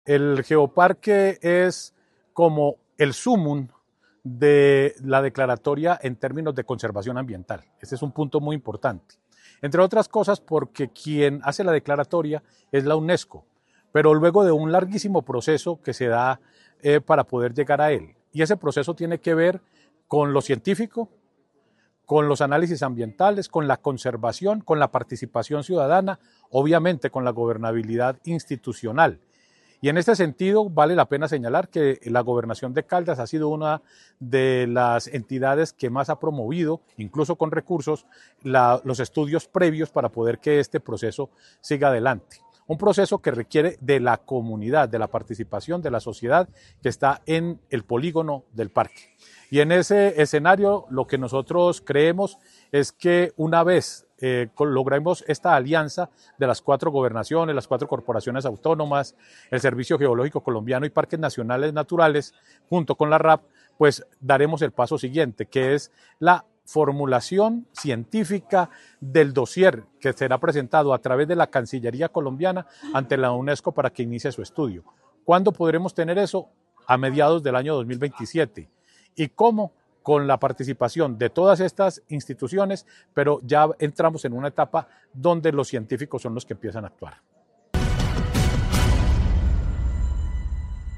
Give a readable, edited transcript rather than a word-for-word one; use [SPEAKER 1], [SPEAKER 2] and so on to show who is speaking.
[SPEAKER 1] El geoparque es como el sumum de la declaratoria en términos de conservación ambiental. Este es un punto muy importante. Entre otras cosas porque quien hace la declaratoria es la UNESCO, pero luego de un larguísimo proceso que se da para poder llegar a él. Y ese proceso tiene que ver con lo científico, con los análisis ambientales, con la conservación, con la participación ciudadana, obviamente con la gobernabilidad institucional. Y en este sentido vale la pena señalar que la Gobernación de Caldas ha sido una de las entidades que más ha promovido, incluso con recursos, los estudios previos para poder que este proceso siga adelante. Un proceso que requiere de la comunidad, de la participación de la sociedad que está en el polígono del parque. Y en ese escenario lo que nosotros creemos es que una vez logremos esta alianza de las 4 gobernaciones, las 4 corporaciones autónomas, el Servicio Geológico Colombiano y Parques Nacionales Naturales, junto con la RAP, pues daremos el paso siguiente, que es la formulación científica del dossier que será presentado a través de la Cancillería colombiana ante la UNESCO para que inicie su estudio. ¿Cuándo podremos tener eso? A mediados del año 2027. ¿Y cómo? Con la participación de todas estas instituciones, pero ya entramos en una etapa donde los científicos son los que empiezan a actuar.